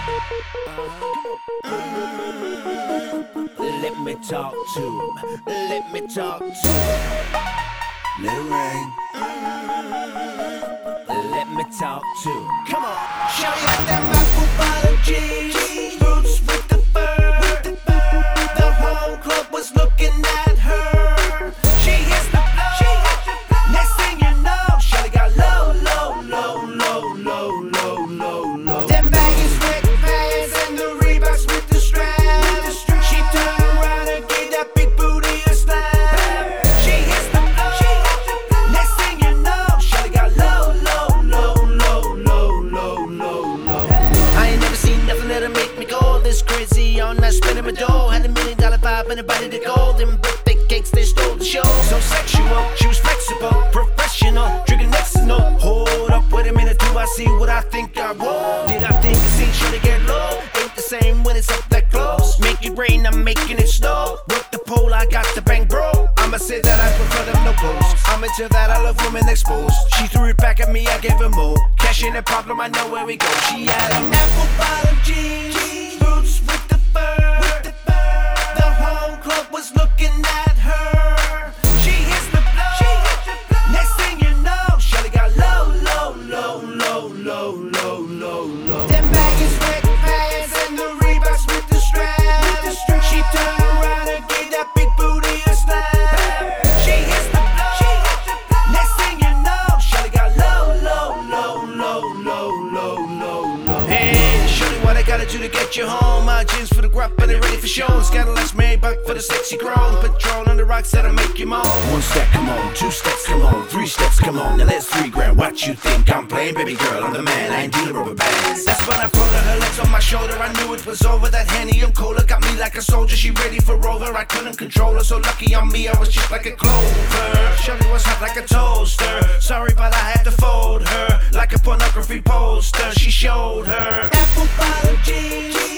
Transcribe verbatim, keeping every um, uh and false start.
Let me talk to him. Let me talk to him. Let it rain. Let me talk to him. Come on. Shawty got that microbiology. Roots with the bird. The whole club was looking at her. She hits the flow. Next thing you know, Shawty got low, low, low, low, low, low, low, low. Them baggies with pants and the Reeboks with the straps. She turned around and gave that big booty a slap. She hits the flow. Next thing you know, Shawty got low, low, low, low, low, low, low, low. I ain't never seen nothing that'll make me go this crazy on that spinning my dough. Had a million dollar vibe and a body to go. Them birthday cakes, they stole the show. So sexual, she was flexible, professional, drinking next to no. Hold up, wait a minute, do I see what I think I want? Did I think I seen sure to get low? Ain't the same when it's up that close. Make it rain, I'm making it snow. Work the pole, I got the bang, bro. I'ma say that I prefer them locals. I'm into that, I love women exposed. She threw it back at me, I gave her more. Cash ain't a problem, I know where we go. She had an apple bottom jeans, boots with the bird. The whole club was looking at her. She hits the flow. Next thing you know, Shawty got low, low, low, low, low, low, low, low. Them baggies with pants and the Reeboks with the straps. She turned around and gave that big booty a slap. She hits the flow. Next thing you know, Shawty got low, low, low, low, low, low, low, low. Hey, Shawty, what I gotta do to get you home? My jeans for the grub, but they ready for shows. Got a less Maybach for the sexy grown. Patrol on the rocks that'll make you moan. One step, come on. Two steps, come on. Three steps, come on. Now that's three grand. What you think I'm playing, baby girl? I'm the man. I ain't dealing rubber bands. That's when I put her, her legs on my shoulder. I knew it was over. That Henny and Cola got me like a soldier. She ready for Rover. I couldn't control her. So lucky on me, I was just like a clover. Shawty was hot like a toaster. Sorry, but I had to fold her like a pornography poster. She showed her apple bottom jeans.